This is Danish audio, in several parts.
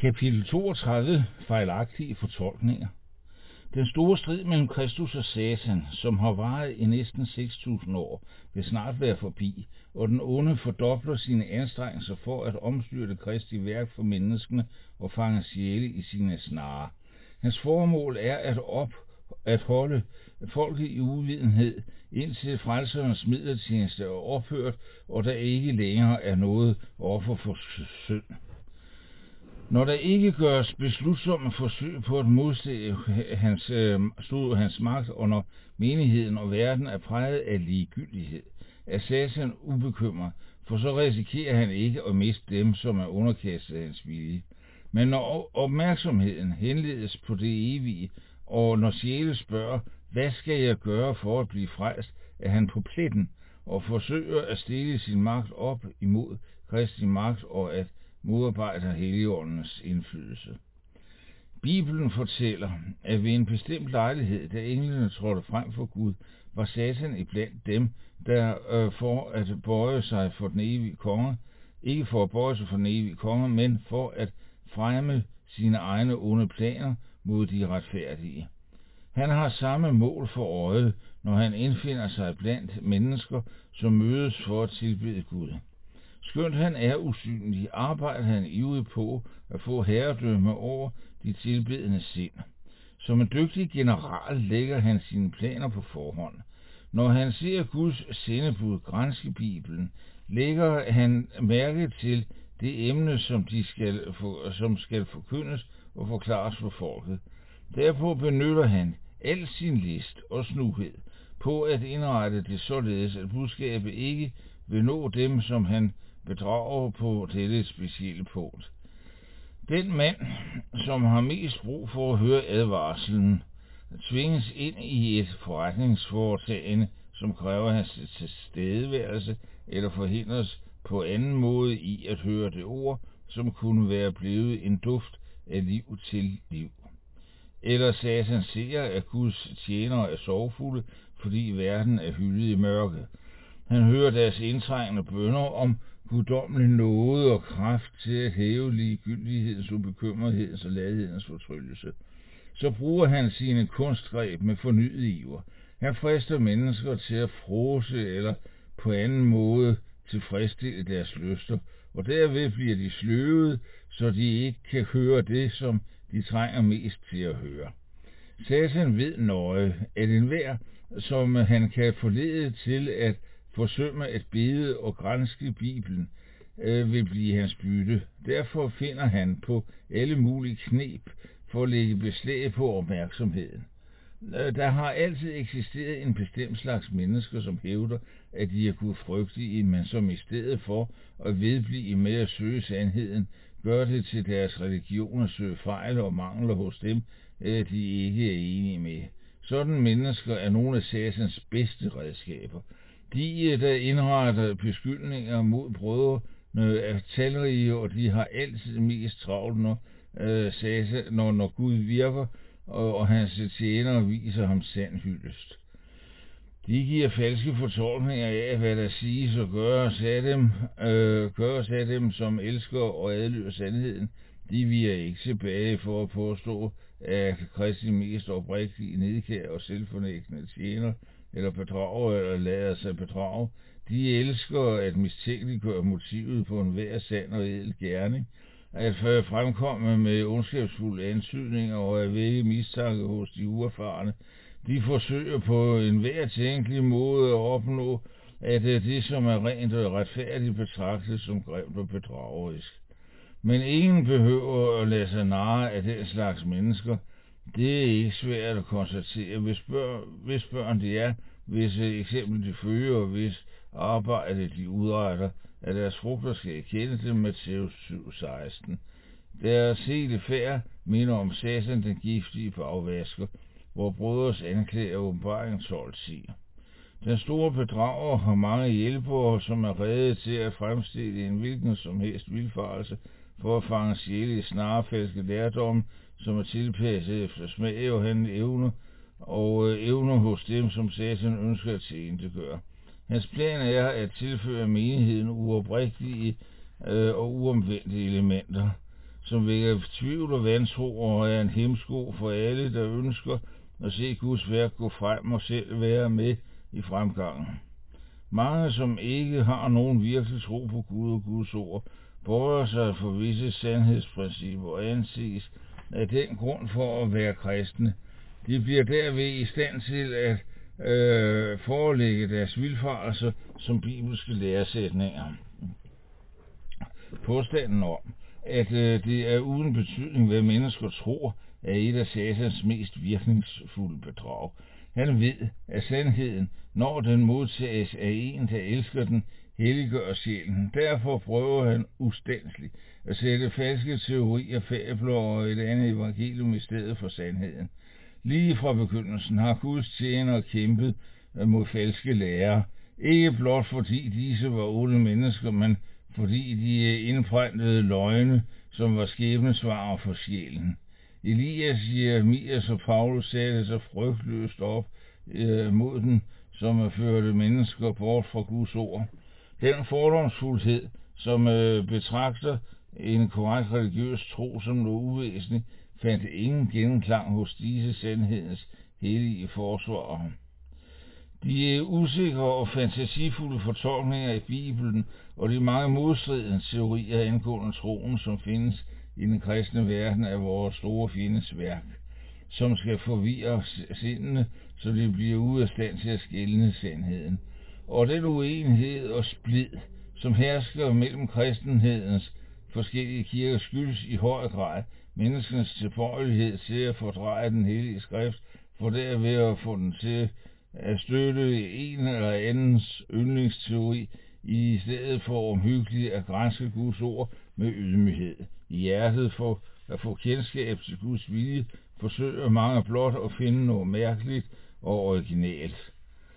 Kapitel 32. Fejlagtige fortolkninger. Den store strid mellem Kristus og Satan, som har varet i næsten 6.000 år, vil snart være forbi, og den onde fordobler sine anstrengelser for at omstyrte Kristi værk for menneskene og fange sjæle i sine snarer. Hans formål er at holde folket i uvidenhed, indtil frelserens midlertjeneste er ophørt, og der ikke længere er noget offer for synd. Når der ikke gøres beslutsomme forsøg på at modstå hans magt, og når menigheden og verden er præget af ligegyldighed, er Satan ubekymret, for så risikerer han ikke at miste dem, som er underkastet hans vilje. Men når opmærksomheden henledes på det evige, og når sjæle spørger, hvad skal jeg gøre for at blive frelst, er han på pletten og forsøger at stille sin magt op imod Kristi magt og at modarbejder Helligåndens indflydelse. Bibelen fortæller, at ved en bestemt lejlighed, da englene trådte frem for Gud, var Satan iblandt dem, der for at bøje sig for den evige konge, ikke for at bøje sig for den evige konge, men for at fremme sine egne onde planer mod de retfærdige. Han har samme mål for øje, når han indfinder sig blandt mennesker, som mødes for at tilbede Gud. Skønt han er usynlig, arbejder han ivrigt på at få herredømme over de tilbedende sind. Som en dygtig general lægger han sine planer på forhånd. Når han ser Guds sendebud granske Bibelen, lægger han mærke til det emne, som skal forkyndes og forklares for folket. Derpå benytter han al sin list og snuhed på at indrette det således, at budskabet ikke vil nå dem, som han bedrager på dette specielle punkt. Den mand, som har mest brug for at høre advarslen, tvinges ind i et forretningsforetagende, som kræver hans tilstedeværelse eller forhindres på anden måde i at høre det ord, som kunne være blevet en duft af liv til liv. Eller Satan ser, at Guds tjenere er sorgfulde, fordi verden er hyldet i mørke. Han hører deres indtrængende bønner om guddommelig nåde og kraft til at hæve ligegyldighedens, ubekymrethedens og ladhedens fortryllelse. Så bruger han sine kunstgreb med fornyet iver. Han frister mennesker til at fråse eller på anden måde tilfredsstille deres lyster, og derved bliver de sløvede, så de ikke kan høre det, som de trænger mest til at høre. Satan ved nøje, at enhver, som han kan forlede til at forsømme at bede og granske Bibelen, vil blive hans bytte. Derfor finder han på alle mulige kneb for at lægge beslag på opmærksomheden. Der har altid eksisteret en bestemt slags mennesker, som hævder, at de er gudfrygtige, men som i stedet for at vedblive med at søge sandheden, gør det til deres religion at søge fejl og mangler hos dem, de ikke er enige med. Sådan mennesker er nogle af Satans bedste redskaber. De, der indretter beskyldninger mod brødrene, er talrige, og de har altid mest travlt, når Gud virker, og hans tjenere viser ham sand hyldest. De giver falske fortolkninger af, hvad der siges og gøres af dem, som elsker og adlyder sandheden. De viger ikke tilbage for at påstå, at Kristi mest oprigtige, nedkære og selvfornægtende tjener eller bedrager eller lader sig bedrage. De elsker at mistænkeliggøre motivet på enhver sand og ædel gerning, at fremkomme med ondskabsfulde antydninger og at vække mistanke hos de uerfarne. De forsøger på enhver tænkelig måde at opnå, at det, som er rent og retfærdigt, betragtes som grimt og bedragerisk. Men ingen behøver at lade sig narre af den slags mennesker. Det er ikke svært at konstatere, hvis børn de er, hvis eksempel de føder, og hvis arbejde de udretter, at deres frugter skal erkende dem. Matthæus 7:16. Deres hele færd minder om Satan, den giftige bagvasker, hvor brødres anklager Åbenbaring 12:10. Den store bedrager har mange hjælpere, som er rede til at fremstille en hvilken som helst vildfarelse for at fange sjæle i snarefalske lærdomme, som er tilpasset efter smag og evner hos dem, som Satan ønsker at tilintetgøre. Hans plan er at tilføre menigheden uoprigtige og uomvendte elementer, som vækker tvivl og vantro og er en hæmsko for alle, der ønsker at se Guds værk gå frem og selv være med i fremgangen. Mange, som ikke har nogen virkelig tro på Gud og Guds ord, bøjer sig for visse sandhedsprincipper og anses af den grund for at være kristne. De bliver derved i stand til at forelægge deres vildfarelser som bibelske læresætninger. Påstanden om, at det er uden betydning, hvad mennesker tror, er et af Satans mest virkningsfulde bedrag. Han ved, at sandheden, når den modtages af en, der elsker den, helliggør sjælen. Derfor prøver han ustandsligt at sætte falske teorier, fabler og et andet evangelium i stedet for sandheden. Lige fra begyndelsen har Guds tjenere kæmpet mod falske lærere, ikke blot fordi disse var onde mennesker, men fordi de indpræntede løgne, som var skæbnesvarer for sjælen. Elias, Jeremias og Paulus satte sig frygtløst op mod den, som førte mennesker bort fra Guds ord. Den fordomsfuldhed, som betragter en korrekt religiøs tro som noget uvæsentligt, fandt ingen genklang hos disse sandhedens hellige forsvarere. De usikre og fantasifulde fortolkninger af Bibelen og de mange modstridende teorier angående troen, som findes i den kristne verden, er vores store fjendes værk, som skal forvirre sindene, så de bliver ude af stand til at skelne sandheden. Og den uenighed og splid, som hersker mellem kristenhedens forskellige kirker, skyldes i høj grad menneskens tilbøjelighed til at fordreje den hellige skrift, for derved at få den til at støtte en eller andens yndlingsteori, i stedet for omhyggeligt at granske Guds ord med ydmyghed. I hjertet for at få kendskab til Guds vilje, forsøger mange blot at finde noget mærkeligt og originalt.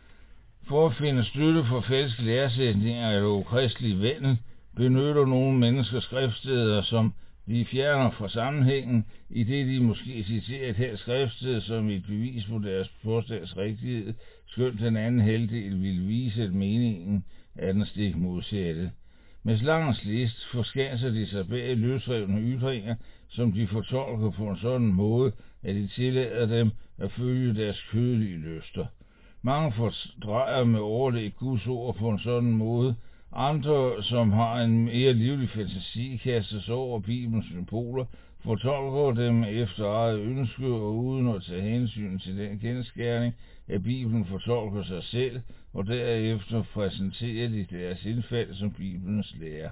For at finde støtte for falske læresætninger eller ukristelige vendel, benytter nogle mennesker skriftsteder, som de fjerner fra sammenhængen, i det de måske citerer et her skriftsted som et bevis på deres påstands rigtighed, skønt den anden halvdel vil vise, at meningen er den stik modsatte. Med slangens list forskanser de sig bag løsrevne ytringer, som de fortolker på en sådan måde, at de tillader dem at følge deres kødelige lyster. Mange fordrejer med overlæg Guds ord på en sådan måde. Andre, som har en mere livlig fantasi, kaster sig over Bibelens symboler, fortolker dem efter eget ønske og uden at tage hensyn til den kendsgerning, at Bibelen fortolker sig selv, og derefter præsenterer de deres indfald som Bibelens lære.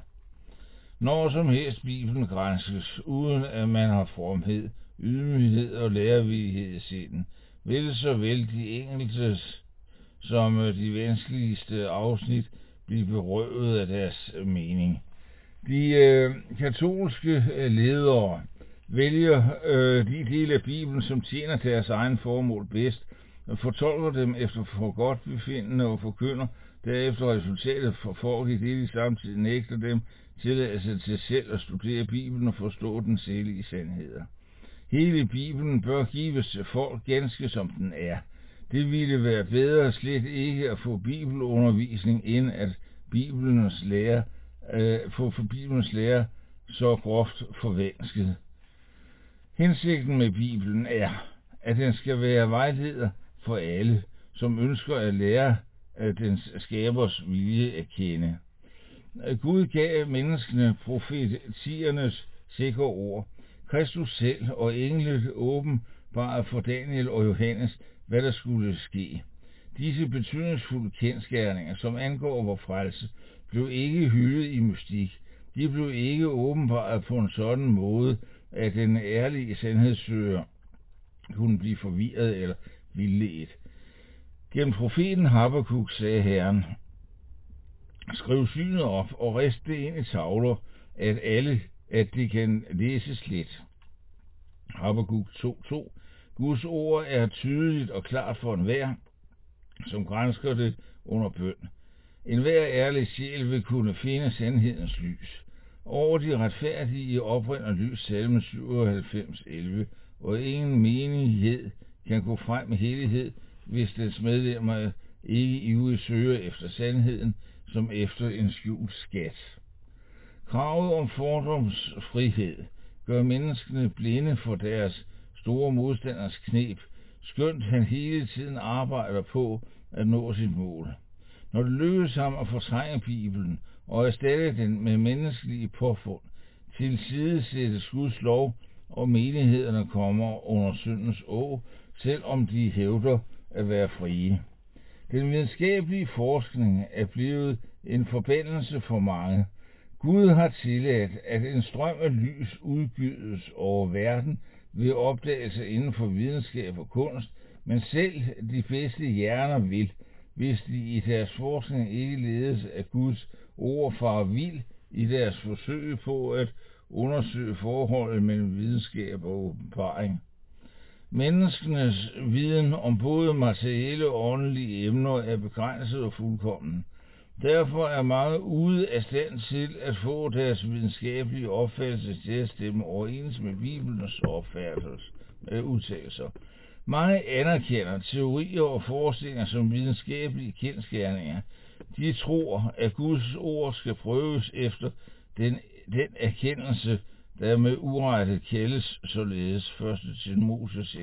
Når som helst Bibelen granskes, uden at man har fromhed, ydmyghed og lærevillighed i sinden, vil såvel de enkeltes som de vanskeligste afsnit blive berøvet af deres mening. De katolske ledere vælger de dele af Bibelen, som tjener deres egen formål bedst, og fortolker dem efter forgodtbefindende og forkynder derefter resultatet for folk i det, de samtidig nægter dem tilladelse til selv at studere Bibelen og forstå dens hellige sandheder. Hele Bibelen bør gives til folk ganske som den er. Det ville være bedre slet ikke at få bibelundervisning, end at Bibelens lære så groft forvansket. Hensigten med Bibelen er, at den skal være vejleder for alle, som ønsker at lære dens skabers vilje at kende. Gud gav menneskene profetiernes sikre ord. Kristus selv og englet åbenbarede for Daniel og Johannes, hvad der skulle ske. Disse betydningsfulde kendsgerninger, som angår vor frelse, blev ikke hyldet i mystik. De blev ikke åbenbaret på en sådan måde, at den ærlige sandhedssøger kunne blive forvirret eller vildledt. Gennem profeten Habakuk sagde Herren: skriv synet op og rist det ind i tavler, at det kan læses let. Habakuk 2:2. Guds ord er tydeligt og klart for enhver, som gransker det under bøn. Enhver ærlig sjæl vil kunne finde sandhedens lys. Over de retfærdige oprinder lys salme 97:11, og ingen menighed kan gå frem med hellighed, hvis dens medlemmer ikke ivrigt søger efter sandheden, som efter en skjult skat. Kravet om fordomsfrihed gør menneskene blinde for deres store modstanders kneb, skønt han hele tiden arbejder på at nå sit mål. Når det lykkes ham at fortrænge Bibelen og erstatte den med menneskelige påfund, tilsidesættes Guds lov, og menighederne kommer under syndens åg, selvom de hævder at være frie. Den videnskabelige forskning er blevet en forbandelse for mange. Gud har tilladt, at en strøm af lys udgydes over verden ved opdagelser inden for videnskab og kunst, men selv de bedste hjerner vil, hvis de i deres forskning ikke ledes af Guds ord, fare vild i deres forsøg på at undersøge forholdet mellem videnskab og åbenbaring. Menneskenes viden om både materielle og åndelige emner er begrænset og fuldkommen. Derfor er mange ude af stand til at få deres videnskabelige opfattelse til at stemme overens med Bibelens udtalelser. Mange anerkender teorier og forestillinger som videnskabelige kendsgerninger. De tror, at Guds ord skal prøves efter den erkendelse, der med urette kaldes således 1. Timotheus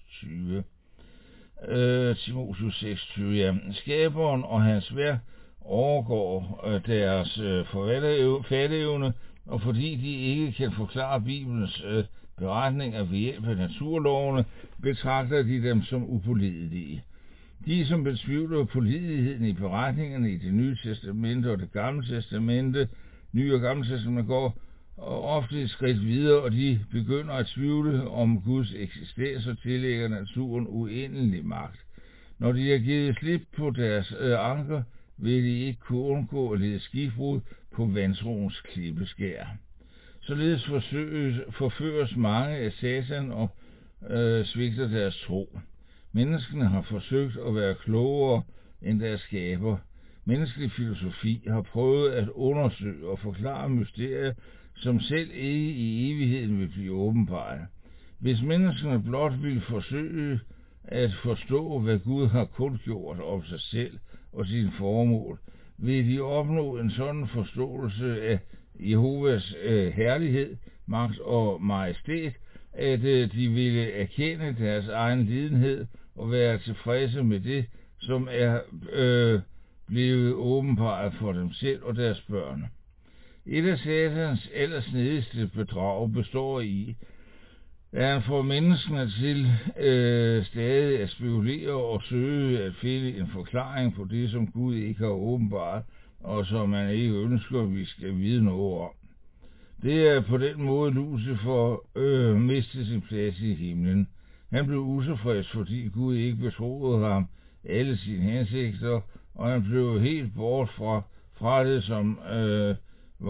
6:20. Ja. Skaberen og hans værk overgår deres fatteevne, og fordi de ikke kan forklare Bibelens beretninger ved hjælp af naturlovene, betragter de dem som upålidelige. De, som betvivler pålideligheden i beretningerne i det Nye Testamente og det Gamle Testamente, Nye og Gamle Testamente, går ofte et skridt videre, og de begynder at tvivle om Guds eksistens og tillægger naturen uendelig magt. Når de har givet slip på deres anker, vil de ikke kunne undgå at lide skibbrud på vantroens klippeskær. Således forføres mange af Satan og svigter deres tro. Menneskene har forsøgt at være klogere end deres skaber. Menneskelig filosofi har prøvet at undersøge og forklare mysterier, som selv ikke i evigheden vil blive åbenbare. Hvis menneskene blot ville forsøge at forstå, hvad Gud har kundgjort om sig selv og sine formål, vil de opnå en sådan forståelse af Jehovas herlighed, magt og majestæt, at de ville erkende deres egen lidenhed og være tilfredse med det, som er blevet åbenbaret for dem selv og deres børn. Et af Satans allersnedigste bedrag består i, at han får menneskene til stadig at spekulere og søge at finde en forklaring på det, som Gud ikke har åbenbart, og som man ikke ønsker, at vi skal vide noget om. Det er på den måde Lucifer mistede sin plads i himlen. Han blev utilfreds, fordi Gud ikke betroede ham alle sine hensigter, og han blev helt bort fra det, som var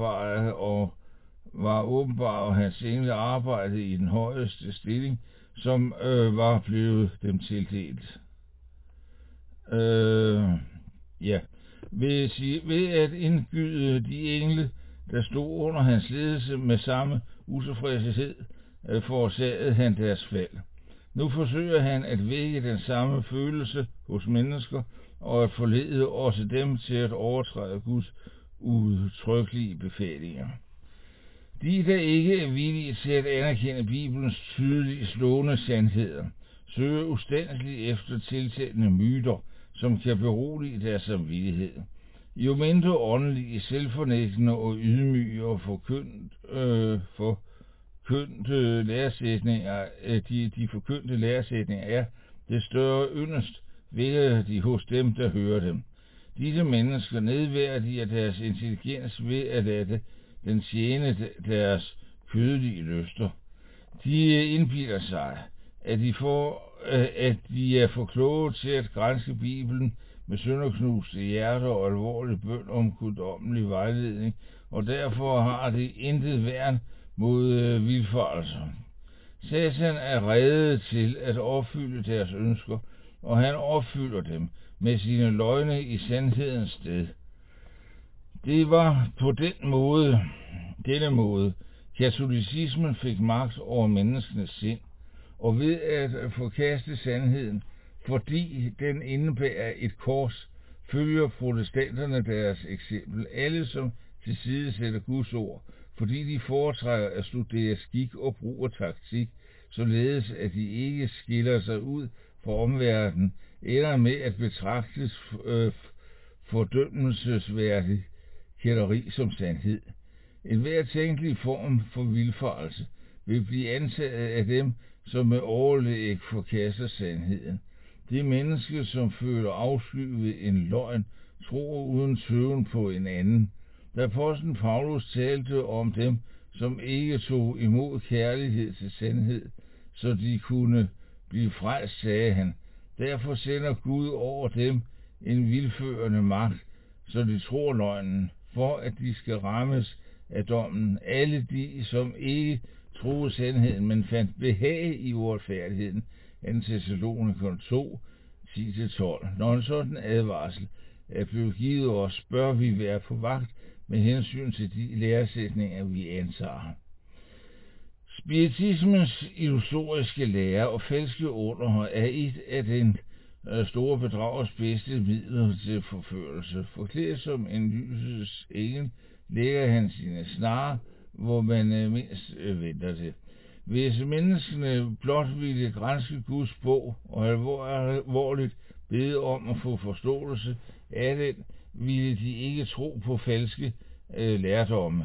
åbenbart, og hans engle arbejdede i den højeste stilling, som var blevet dem tildelt. Ved at indgyde de engle, der stod under hans ledelse med samme utilfredshed, forårsagede han deres fald. Nu forsøger han at vække den samme følelse hos mennesker, og at forlede også dem til at overtræde Guds udtrykkelige befalinger. De, der ikke er villige til at anerkende Bibelens tydelige slående sandheder, søger ustandsligt efter tiltalende myter, som kan berolige deres samvittighed. Jo mindre åndelige, selvfornægtende og ydmyge og forkyndte læresætninger er, det større yndest vækker de hos dem, der hører dem. Disse mennesker nedværdiger deres intelligens ved at lade den tjene deres kødelige lyster. De indbilder sig, at de er for kloge til at granske Bibelen med sønderknuste hjerter og alvorlig bøn om guddommelig vejledning, og derfor har de intet værn mod vildfarelser. Satan er rede til at opfylde deres ønsker, og han opfylder dem med sine løgne i sandhedens sted. Det var på denne måde, katolicismen fik magt over menneskenes sind, og ved at forkaste sandheden, fordi den indebærer et kors, følger protestanterne deres eksempel. Alle, som tilsidesætter Guds ord, fordi de foretrækker at studere skik og brug og taktik, således at de ikke skiller sig ud fra omverdenen, ender med at betragtes fordømmelsesværdig kætteri som sandhed. En hver tænkelig form for vildfarelse vil blive antaget af dem, som med overlæg forkaster sandheden. Det menneske, som føler afsky ved en løgn, tror uden tøven på en anden. Da apostlen Paulus talte om dem, som ikke tog imod kærlighed til sandhed, så de kunne blive frelst, sagde han: derfor sender Gud over dem en vildførende magt, så de tror løgnen, for at de skal rammes af dommen. Alle de, som ikke troede sandheden, men fandt behag i uretfærdigheden. 2. Thessalonikerne 2, 10-12. Når en sådan advarsel er blevet givet os, bør vi være på vagt med hensyn til de læresætninger, vi antager. Spiritismens illusoriske lære og falske under er et af den store bedragers bedste midler til forførelse. Forklædt som en lysets engel lægger han sine snarer, hvor man mindst venter det. Hvis menneskene blot ville granske Guds bog og alvorligt bede om at få forståelse af den, ville de ikke tro på falske lærdomme.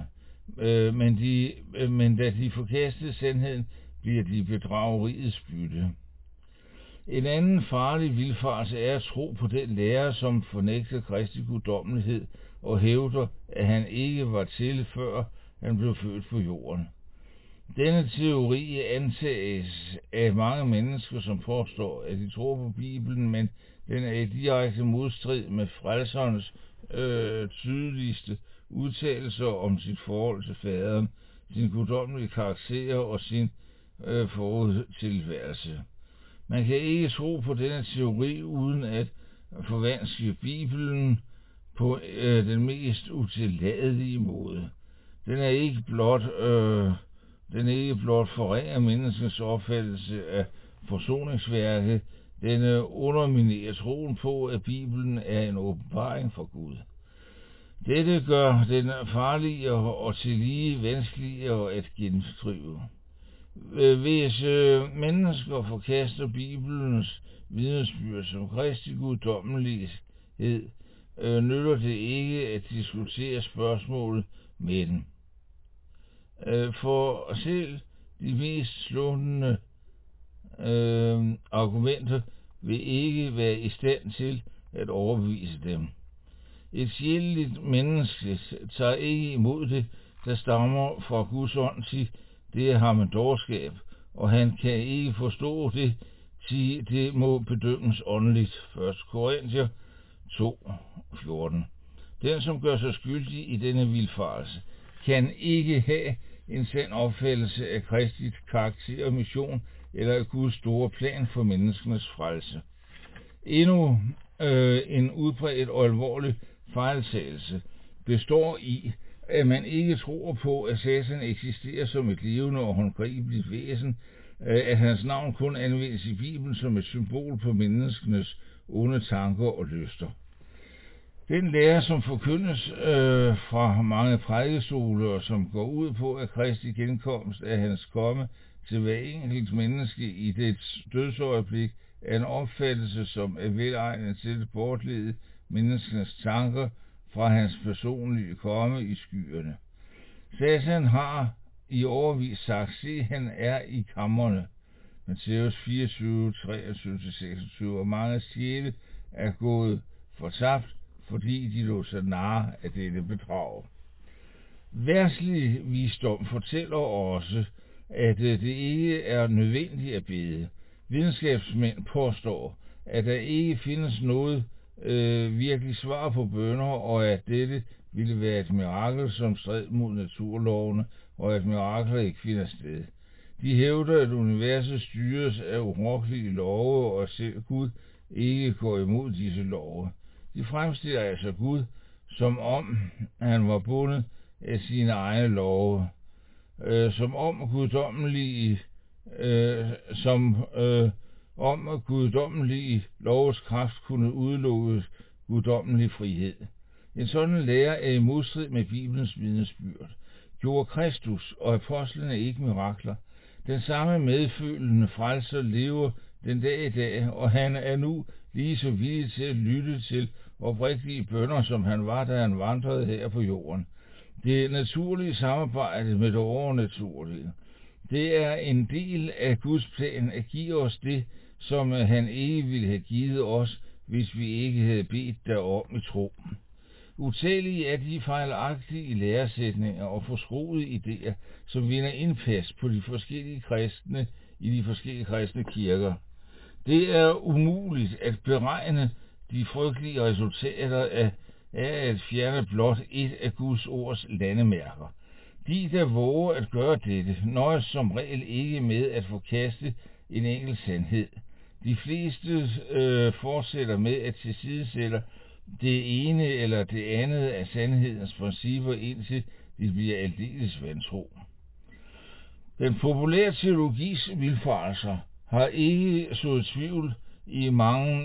Men da de forkastede sandheden, bliver de bedrageriets bytte. En anden farlig vildfarelse er at tro på den lære, som fornægter Kristi guddommelighed og hævder, at han ikke var til, før han blev født på jorden. Denne teori antages af mange mennesker, som påstår, at de tror på Bibelen, men den er i direkte modstrid med frelserens tydeligste udtalelser om sit forhold til faderen, sin guddommelige karakter og sin forudtilværelse. Man kan ikke tro på denne teori uden at forvanske Bibelen på den mest utilladelige måde. Den er ikke blot forringer menneskets opfattelse af forsoningsværket, den underminerer troen på, at Bibelen er en åbenbaring fra Gud. Dette gør den farligere og tillige vanskeligere at gendrive. Hvis mennesker forkaster Bibelens vidnesbyrd som Kristi guddommelighed, nytter det ikke at diskutere spørgsmålet med den. For selv de mest slående argumenter vil ikke være i stand til at overbevise dem. Et sjæleligt menneske tager ikke imod det, der stammer fra Guds ånd, til det er ham en dårskab, og han kan ikke forstå det, til det må bedømmes åndeligt. 1. Korinther 2:14. Den, som gør sig skyldig i denne vildfarelse, kan ikke have en sand opfattelse af Kristi karakter og mission, eller af Guds store plan for menneskenes frelse. Endnu en udbredt og alvorlig fejltagelse består i, at man ikke tror på, at Satan eksisterer som et levende og håndgribeligt væsen, at hans navn kun anvendes i Bibelen som et symbol på menneskenes onde tanker og lyster. Den lære, som forkyndes fra mange prædikestoler, som går ud på, at Kristi genkomst er hans komme til hver enkelt menneske i dets dødsøjeblik, er en opfattelse, som er velegnet til at bortlede menneskenes tanker fra hans personlige komme i skyerne. Satan har i årevis sagt: se, han er i kammerne. Matthæus 24, 23-26, og mange sjæle er gået fortabt, fordi de lå sig narre af dette bedrag. Verdslig visdom fortæller også, at det ikke er nødvendigt at bede. Videnskabsmænd påstår, at der ikke findes noget virkelig svar på bønner, og at dette ville være et mirakel, som stred mod naturlovene, og at mirakler ikke finder sted. De hævder, at universet styres af urokkelige love, og at selv Gud ikke går imod disse love. De fremstiller altså Gud, som om han var bundet af sine egne love, som om guddommelige loves kraft kunne udelukke guddommelig frihed. En sådan lære er i modstrid med Bibelens vidnesbyrd. gjorde Kristus og apostlene ikke mirakler. Den samme medfølende frelser lever den dag i dag, og han er nu lige så villig til at lytte til oprigtige bønner, som han var, da han vandrede her på jorden. Det naturlige samarbejde med det overnaturlige. Det er en del af Guds plan at give os det, som han ikke ville have givet os, hvis vi ikke havde bedt derom i tro. Utallige er de fejlagtige læresætninger og forskruede idéer, som vinder indpas på de forskellige kristne i de forskellige kristne kirker. Det er umuligt at beregne de frygtelige resultater af at fjerne blot et af Guds ords landemærker. De, der våger at gøre dette, nøjes som regel ikke med at forkaste en enkelt sandhed. De fleste fortsætter med at tilsidesætte det ene eller det andet af sandhedens principper, indtil de bliver aldeles vantro. Den populære teologis vildfarelser har ikke sået tvivl i mangen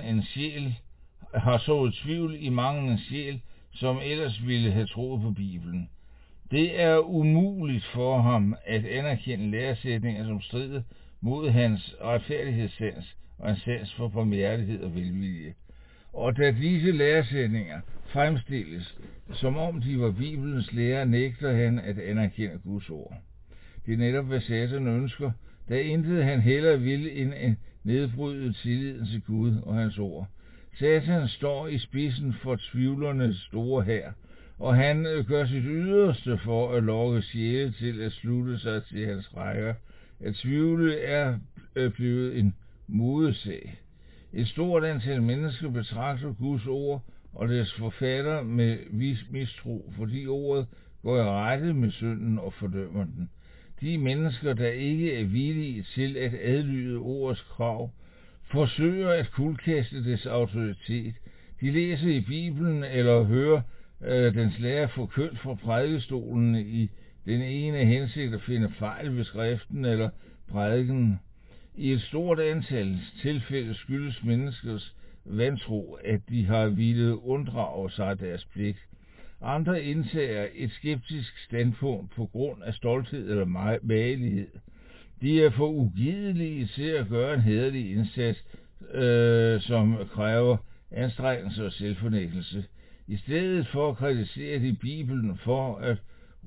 en sjæl, som ellers ville have troet på Bibelen. Det er umuligt for ham at anerkende læresætninger, som strider mod hans retfærdighedssans og en sans for barmhjertighed og velvilje. Og da disse læresætninger fremstilles, som om de var Bibelens lære, nægter han at anerkende Guds ord. Det er netop, hvad Satan ønsker, da intet han hellere vil end at nedbryde tilliden til Gud og hans ord. Satan står i spidsen for tvivlernes store hær, og han gør sit yderste for at lokke sjæle til at slutte sig til hans rækker. At tvivle er blevet en modesag. Et stort antal mennesker betragter Guds ord og deres forfatter med vis mistro, fordi ordet går i rette med synden og fordømmer den. De mennesker, der ikke er villige til at adlyde ordets krav, forsøger at kuldkaste dets autoritet. De læser i Bibelen eller hører dens lære forkyndt fra prædikestolen i den ene hensigt at finde fejl ved skriften eller prædiken. I et stort antal tilfælde skyldes menneskers vantro, at de har villet unddrage sig deres pligt. Andre indtager et skeptisk standpunkt på grund af stolthed eller magelighed. De er for ugidelige til at gøre en hæderlig indsats, som kræver anstrengelse og selvfornægtelse. I stedet for at kritisere de Bibelen for at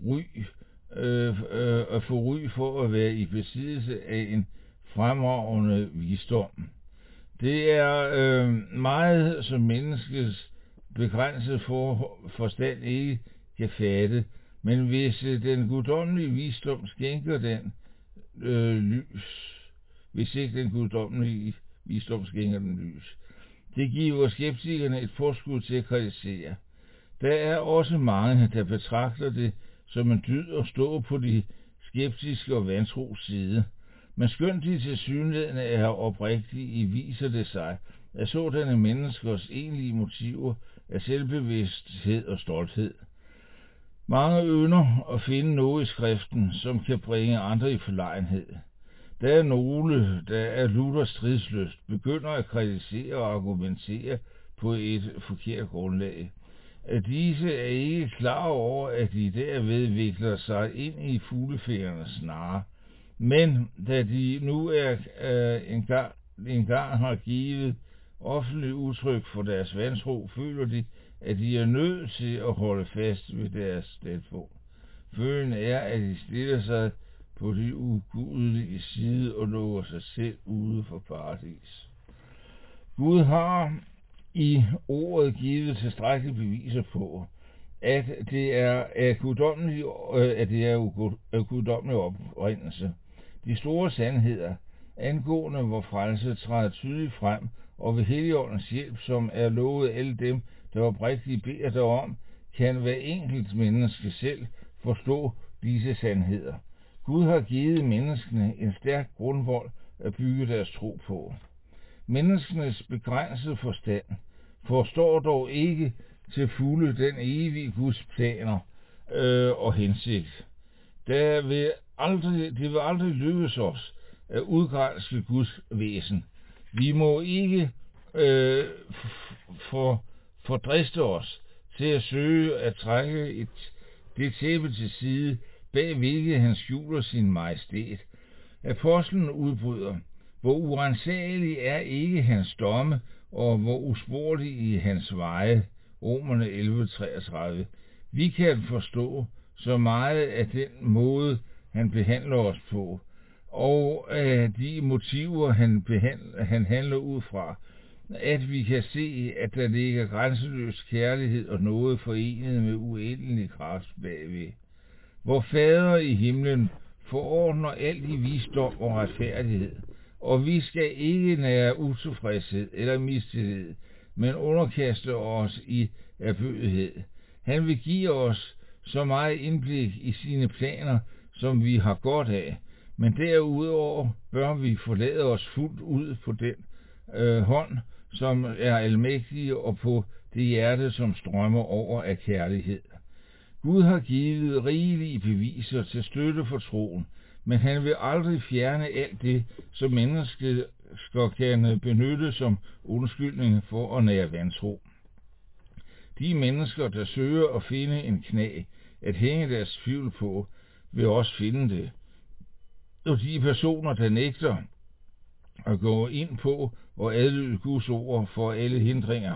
få ry for at være i besiddelse af en fremragende visdom. Det er meget, som menneskets begrænsede forstand ikke kan fatte, men hvis den guddommelige visdom skænker den lys, hvis ikke den guddommelige visdom skænker den lys, det giver skeptikerne et forskud til at kritisere. Der er også mange, der betragter det som en dyd at stå på de skeptiske og vantros side. Men skønt de tilsyneladende er oprigtige, viser det sig, at sådanne menneskers egentlige motiver er selvbevidsthed og stolthed. Mange ynder at finde noget i skriften, som kan bringe andre i forlegenhed. Der er nogle, der er lutter stridsløst, begynder at kritisere og argumentere på et forkert grundlag. Disse er ikke klar over, at de derved vikler sig ind i fuglefingernes snare. Men da de nu engang har givet offentligt udtryk for deres vantro, føler de, at de er nødt til at holde fast ved deres standpunkt. Følgen er, at de stiller sig på de ugudelige side og lukker sig selv ude for paradis. Gud har i ordet givet tilstrækkelige beviser på, at det er af guddommelig oprindelse. De store sandheder angående vor frelse træder tydeligt frem, og ved Helligåndens hjælp, som er lovet alle dem, der oprigtigt beder derom, kan hver enkelt menneske selv forstå disse sandheder. Gud har givet menneskene en stærk grundvold at bygge deres tro på. Menneskenes begrænsede forstand forstår dog ikke til fulde den evige Guds planer og hensigt. Det vil aldrig lykkes os at udgrænse Guds væsen. Vi må ikke fordriste os til at søge at trække det tæppe til side, bag hvilket han skjuler sin majestæt. Apostlen udbryder: hvor uransagelig er ikke hans domme, og hvor usporlige hans veje. Romerne 11:33. Vi kan forstå så meget af den måde, han behandler os på, og af de motiver, han handler ud fra, at vi kan se, at der ligger grænseløs kærlighed og noget forenet med uendelig kraft bagved. Vor Fader i himlen forordner alt i visdom og retfærdighed, og vi skal ikke nære utilfredshed eller mistillid, men underkaste os i erbødighed. Han vil give os så meget indblik i sine planer, som vi har godt af, men derudover bør vi forlade os fuldt ud på den hånd, som er almægtig, og på det hjerte, som strømmer over af kærlighed. Gud har givet rigelige beviser til støtte for troen, men han vil aldrig fjerne alt det, som mennesker kan benytte som undskyldning for at nære vantro. De mennesker, der søger at finde en knæ at hænge deres tvivl på, vil også finde det. Og de personer, der nægter at gå ind på og adlyde Guds ord for alle hindringer,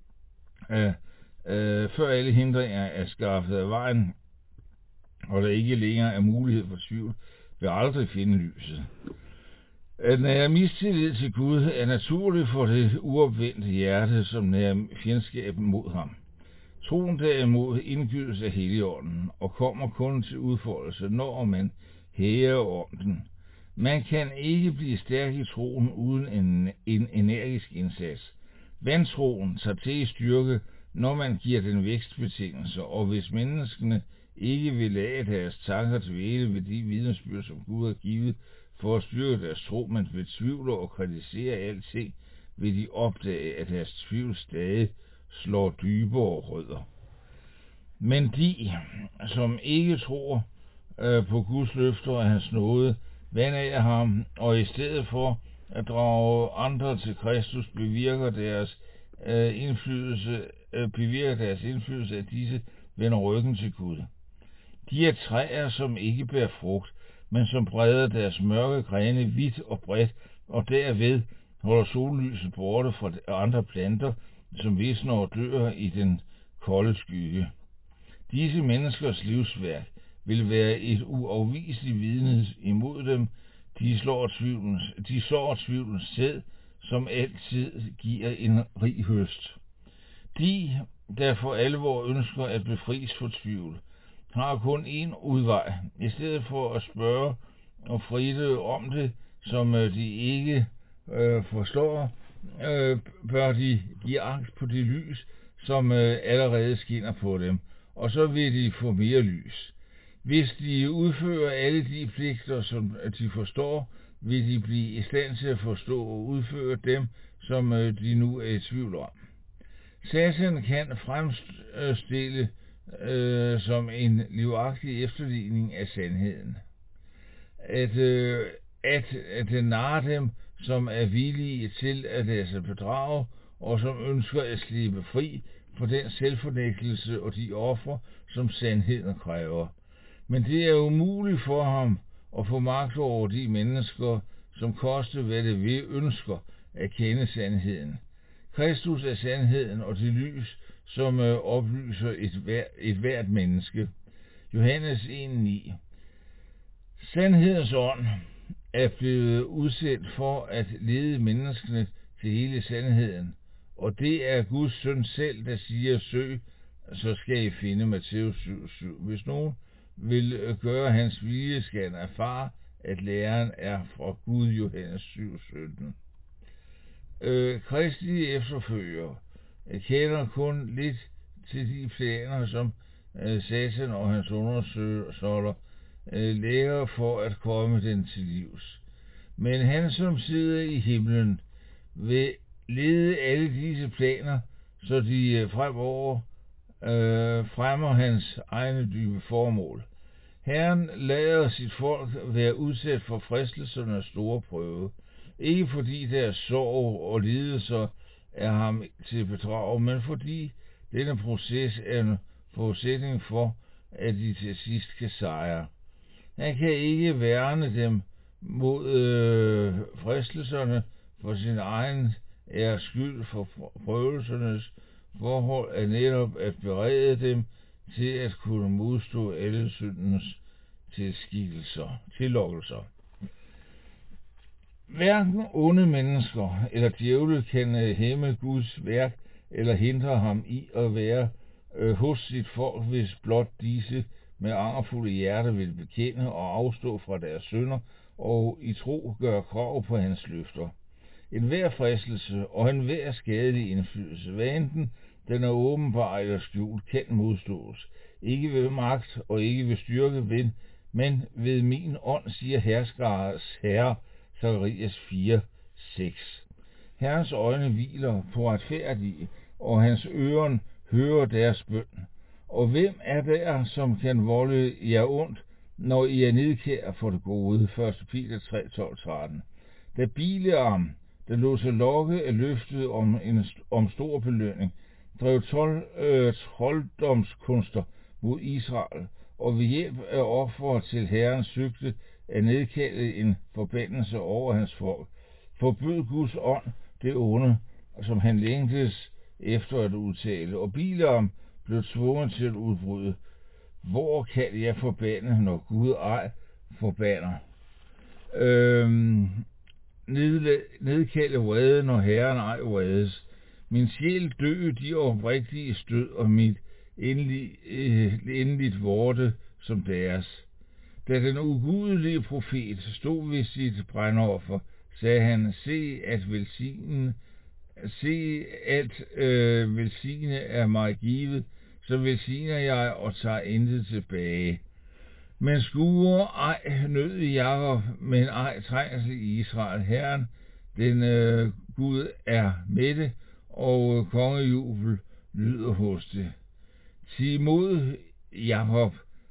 før alle hindringer er skaffet af vejen, og der ikke længere er mulighed for tvivl, vil aldrig finde lyset. At nære mistillid til Gud er naturligt for det uopvendte hjerte, som nærer fjendskab mod ham. Troen derimod indgydes af Helligånden og kommer kun til udfoldelse, når man hæger om den. Man kan ikke blive stærk i troen uden en energisk indsats. Vantroen tager til i styrke, når man giver den vækstbetingelser, og hvis menneskene ikke vil lade deres tanker dvæle ved de vidnesbyrd, som Gud har givet for at styrke deres tro, men betvivler og kritiserer alting, vil de opdage, at deres tvivl stadig slår dybere rødder. Men de, som ikke tror på Guds løfter og hans nåde, vandrer ham, og i stedet for at drage andre til Kristus, bevirker deres indflydelse, at disse vender ryggen til Gud. De er træer, som ikke bærer frugt, men som breder deres mørke grene vidt og bredt, og derved holder sollyset borte fra andre planter, som visner og dør i den kolde skygge. Disse menneskers livsværk vil være et uafviseligt vidne imod dem. De slår tvivlens sæd, som altid giver en rig høst. De, der for alvor ønsker at befries for tvivl, har kun én udvej. I stedet for at spørge og fride om det, som de ikke forstår, bør de give agt på det lys, som allerede skinner på dem, og så vil de få mere lys. Hvis de udfører alle de pligter, som de forstår, vil de blive i stand til at forstå og udføre dem, som de nu er i tvivl om. Satan kan fremstille som en livagtig efterligning af sandheden. At narre dem, som er villige til at lade sig bedrage, og som ønsker at slippe fri for den selvfornægtelse og de ofre, som sandheden kræver. Men det er umuligt for ham at få magt over de mennesker, som koste hvad det vil ønsker at kende sandheden. Kristus er sandheden og det lys, som oplyser et hvert menneske. Johannes 1:9. Sandhedens ånd er blevet udsendt for at lede menneskene til hele sandheden, og det er Guds søn selv, der siger: søg, så skal I finde. Matthæus 7:7. Hvis nogen vil gøre hans vilje, skal han erfare, at læren er fra Gud. Johannes 7:17. Kristi efterfølgere kender kun lidt til de planer, som Satan og hans undersåtter lærer for at komme den til livs. Men han, som sidder i himlen, vil lede alle disse planer, så de fremover fremmer hans egne dybe formål. Herren lader sit folk være udsat for fristelsernes store prøve, ikke fordi deres sorg og lidelser er ham til bedrag, men fordi denne proces er en forudsætning for, at de til sidst kan sejre. Han kan ikke værne dem mod fristelserne for sin egen æres skyld, for prøvelsernes forhold er netop at berede dem til at kunne modstå alle syndens tillokkelser. Hverken onde mennesker eller djævle kan hæmme Guds værk eller hindre ham i at være hos sit folk, hvis blot disse med angerfulde hjerter vil bekende og afstå fra deres synder og i tro gøre krav på hans løfter. Enhver fristelse og enhver skadelig indflydelse, hvad enten den er åbenbar eller skjult, kan modstås. Ikke ved magt og ikke ved styrke, men ved min ånd, siger herskares herre, Zakarias 4:6. Herrens øjne hviler på retfærdige, og hans øren hører deres bøn. Og hvem er der, som kan volde jer ondt, når I er nedkær for det gode? 1. Peter 3:12-13. Da Bileam, der lod sig lokke af løftet om stor belønning, drev trolddomskunster mod Israel, og ved hjælp af ofre til Herren søgte at nedkalde en forbandelse over hans folk, forbød Guds ånd det onde, som han længtes efter at udtale, og Bileam blev tvunget til at udbryde: hvor kan jeg forbande, når Gud ej forbander? Nedkalde vrede, når Herren ej vredes. Min sjæl dø de oprigtige stød, og mit endeligt vorte som deres. Da den ugudelige profet stod ved sit brændoffer, sagde han: se at velsigne er mig givet, så velsigner jeg og tager intet tilbage. Men skuer ej nød i Jakob, men ej trængsel i Israel. Herren, den Gud er med det, og kongejubel lyder hos det. Sig mod Jakob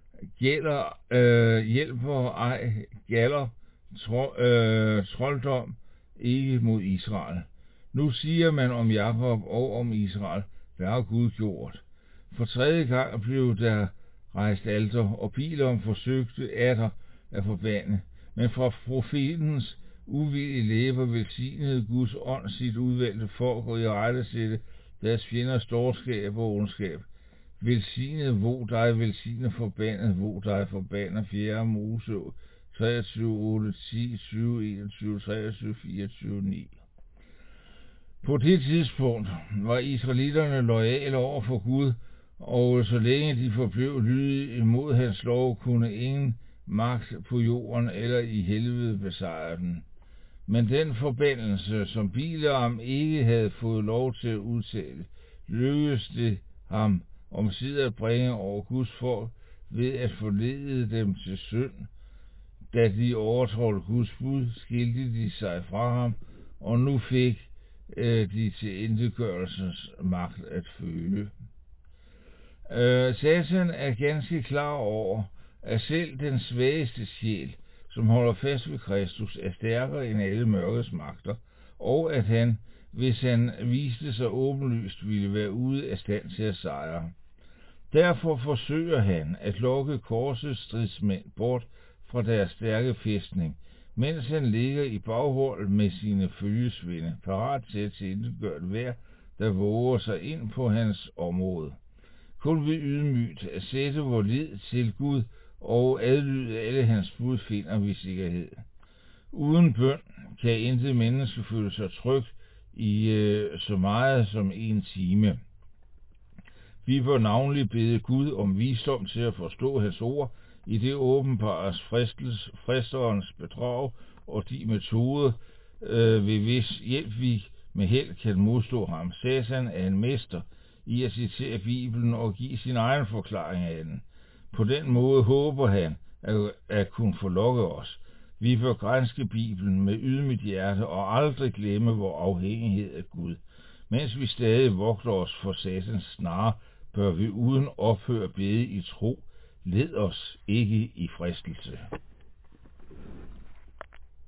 hjælper ej gælder trolddom ikke mod Israel. Nu siger man om Jakob og om Israel: hvad har Gud gjort? For tredje gang blev der rejst alter, og Bileam forsøgte atter at forbande. Men fra profetens uvillige læber velsignede Guds ånd sit udvalgte folk og i rettesætte deres fjenders dårskab og ondskab. Velsignet hvor dig, velsignet forbandet hvor dig forbander. 4. Mose 23, 8, 10, 20, 21, 23, 24, 9. På det tidspunkt var israelitterne loyale over for Gud, og så længe de forblev lydige imod hans lov, kunne ingen magt på jorden eller i helvede besejre dem. Men den forbandelse, som Bileam ikke havde fået lov til at udtale, lykkedes det ham omsider at bringe over Guds folk ved at forlede dem til synd. Da de overtrådte Guds bud, skilte de sig fra ham, og nu fik de til intetgørelsens magt at føle. Satan er ganske klar over, at selv den svageste sjæl, som holder fast ved Kristus, er stærkere end alle mørkets magter, og at han, hvis han viste sig åbenlyst, ville være ude af stand til at sejre. Derfor forsøger han at lokke korsets stridsmænd bort fra deres stærke fæstning, mens han ligger i baghold med sine følgesvende, parat til at tilintetgøre hver, der våger sig ind på hans område. Kun ved ydmygt at sætte vor lid til Gud og adlyde alle hans bud finder vi sikkerhed. Uden bøn kan intet menneske føle sig tryg i så meget som en time. Vi bør navnlig bede Gud om visdom til at forstå hans ord, i det åbenbares fristerens bedrag og de metoder, ved hvis hjælp vi med held kan modstå ham. Satan er en mester i at citere Bibelen og give sin egen forklaring af den. På den måde håber han at kunne forlokke os. Vi bør granske Bibelen med ydmygt hjerte og aldrig glemme vor afhængighed af Gud. Mens vi stadig vogter os for Satans snare, bør vi uden ophør bede i tro: led os ikke i fristelse.